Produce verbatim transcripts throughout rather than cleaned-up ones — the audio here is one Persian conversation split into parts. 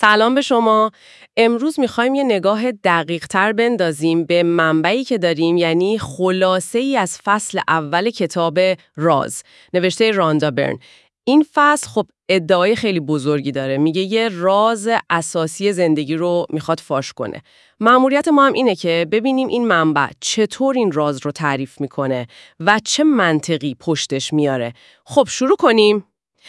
سلام به شما. امروز میخوایم یه نگاه دقیق تر بندازیم به منبعی که داریم، یعنی خلاصه ای از فصل اول کتاب راز نوشته راندا برن. این فصل خب ادعای خیلی بزرگی داره، میگه یه راز اساسی زندگی رو میخواد فاش کنه. مأموریت ما هم اینه که ببینیم این منبع چطور این راز رو تعریف میکنه و چه منطقی پشتش میاره. خب شروع کنیم.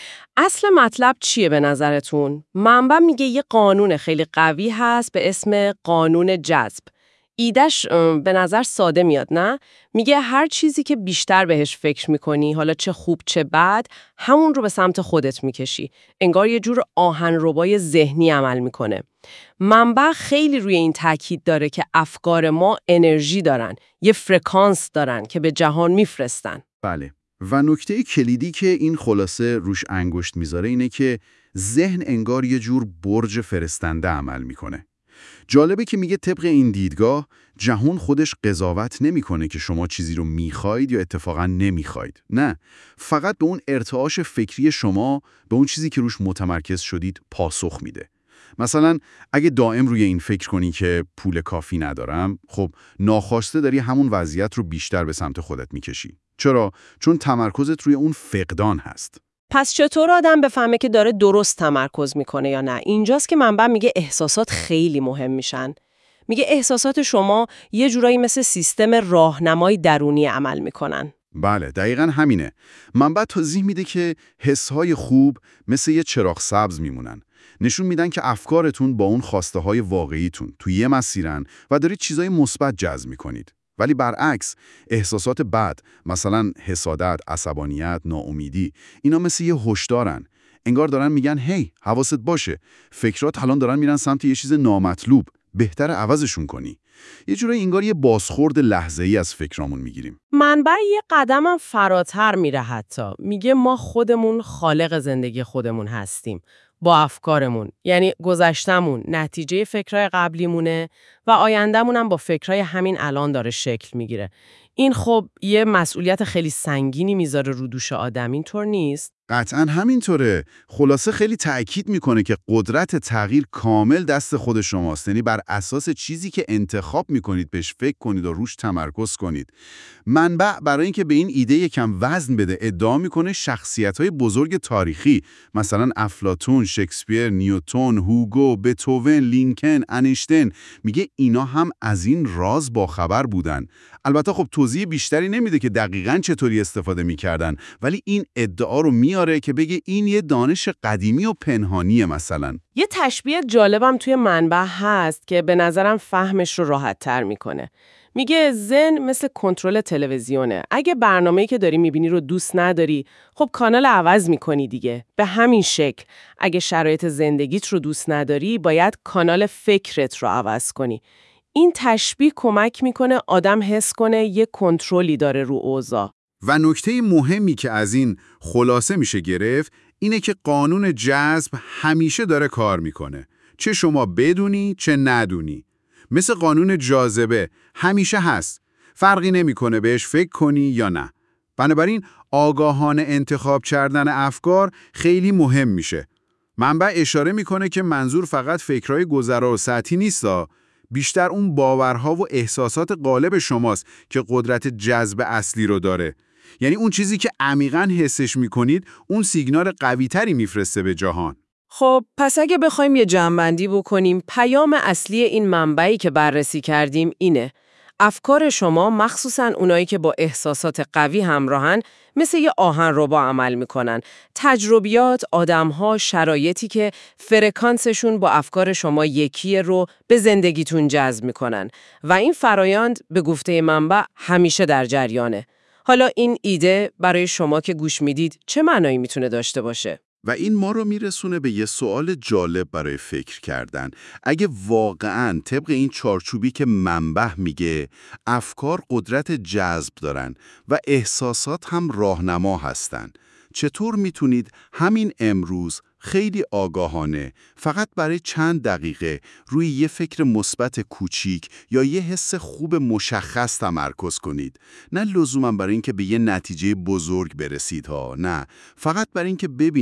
اصل مطلب چیه به نظرتون؟ منبع میگه یه قانون خیلی قوی هست به اسم قانون جذب. ایدش به نظر ساده میاد، نه؟ میگه هر چیزی که بیشتر بهش فکر میکنی، حالا چه خوب چه بد، همون رو به سمت خودت میکشی. انگار یه جور آهنربای ذهنی عمل میکنه. منبع خیلی روی این تاکید داره که افکار ما انرژی دارن، یه فرکانس دارن که به جهان میفرستن. بله. و نکته کلیدی که این خلاصه روش انگشت میذاره اینه که ذهن انگار یه جور برج فرستنده عمل میکنه. جالبه که میگه طبق این دیدگاه جهان خودش قضاوت نمیکنه که شما چیزی رو میخواید یا اتفاقا نمیخواید. نه، فقط به اون ارتعاش فکری شما، به اون چیزی که روش متمرکز شدید پاسخ میده. مثلا اگه دائم روی این فکر کنی که پول کافی ندارم، خب ناخواسته داری همون وضعیت رو بیشتر به سمت خودت میکشی. چرا؟ چون تمرکزت روی اون فقدان هست. پس چطور آدم بفهمه که داره درست تمرکز میکنه یا نه؟ اینجاست که منبع میگه احساسات خیلی مهم میشن. میگه احساسات شما یه جورایی مثل سیستم راهنمای درونی عمل میکنن. بله، دقیقاً همینه. منبع توضیح میده که حسهای خوب مثل یه چراغ سبز میمونن. نشون میدن که افکارتون با اون خواسته های واقعیتون توی یه مسیرن و دارید چیزای مثبت جذب میکنید. ولی برعکس، احساسات بد، مثلا حسادت، عصبانیت، ناامیدی، اینا مثل یه هشدارن. انگار دارن میگن هی، حواست باشه، فکرات الان دارن میرن سمت یه چیز نامطلوب، بهتر عوضشون کنی. یه جورایی انگار یه بازخورد لحظه‌ای از فکرامون میگیریم. منبع یه قدمم فراتر میره، حتی میگه ما خودمون خالق زندگی خودمون هستیم با افکارمون. یعنی گذشتمون نتیجه فکرای قبلیمونه و آیندهمون هم با فکرای همین الان داره شکل میگیره. این خب یه مسئولیت خیلی سنگینی میذاره رو دوش آدم، اینطور نیست؟ قطعاً همینطوره. خلاصه خیلی تأکید میکنه که قدرت تغییر کامل دست خود شماست. یعنی بر اساس چیزی که انتخاب میکنید بهش فکر کنید و روش تمرکز کنید. منبع برای اینکه به این ایده یکم وزن بده ادعا میکنه شخصیت‌های بزرگ تاریخی مثلا افلاطون، شکسپیر، نیوتن، هوگو، بتهوون، لینکن، انیشتین، میگه اینا هم از این راز باخبر بودن. البته خب توضیح بیشتری نمیده که دقیقاً چطوری استفاده میکردن، ولی این ادعا رو میاره که بگه این یه دانش قدیمی و پنهانیه. مثلا یه تشبیه جالبم توی منبع هست که به نظرم فهمش رو راحت تر میکنه. میگه ذهن مثل کنترل تلویزیونه. اگه برنامه‌ای که داری میبینی رو دوست نداری، خب کانال عوض میکنی دیگه. به همین شکل اگه شرایط زندگیت رو دوست نداری، باید کانال فکرت رو عوض کنی. این تشبیه کمک میکنه آدم حس کنه یه کنترلی داره رو اوضاع. و نکته مهمی که از این خلاصه میشه گرفت اینه که قانون جذب همیشه داره کار میکنه، چه شما بدونی چه ندونی. مثل قانون جاذبه همیشه هست، فرقی نمیکنه بهش فکر کنی یا نه. بنابراین آگاهانه انتخاب کردن افکار خیلی مهم میشه. منبع اشاره میکنه که منظور فقط فکرهای گذرا و سطحی نیستا، بیشتر اون باورها و احساسات غالب شماست که قدرت جذب اصلی رو داره. یعنی اون چیزی که عمیقاً حسش میکنید اون سیگنال قوی‌تری میفرسته به جهان. خب پس اگه بخوایم یه جمع‌بندی بکنیم، پیام اصلی این منبعی که بررسی کردیم اینه: افکار شما، مخصوصاً اونایی که با احساسات قوی همراهن، مثل یه آهنربا عمل میکنن. تجربیات، آدم‌ها، شرایطی که فرکانسشون با افکار شما یکیه رو به زندگیتون جذب میکنن و این فرایند به گفته منبع همیشه در جریانه. حالا این ایده برای شما که گوش میدید چه معنایی میتونه داشته باشه؟ و این ما رو میرسونه به یه سوال جالب برای فکر کردن. اگه واقعاً طبق این چارچوبی که منبع میگه افکار قدرت جذب دارن و احساسات هم راهنما هستن، چطور میتونید همین امروز خیلی آگاهانه فقط برای چند دقیقه روی یه فکر مثبت کوچیک یا یه حس خوب مشخص تمرکز کنید؟ نه لزوما برای اینکه به یه نتیجه بزرگ برسید ها، نه، فقط برای اینکه ببینید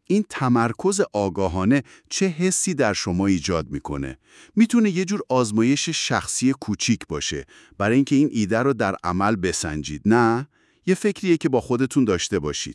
این تمرکز آگاهانه چه حسی در شما ایجاد میکنه؟ میتونه یه جور آزمایش شخصی کوچیک باشه برای اینکه این ایده رو در عمل بسنجید، نه؟ یه فکریه که با خودتون داشته باشید.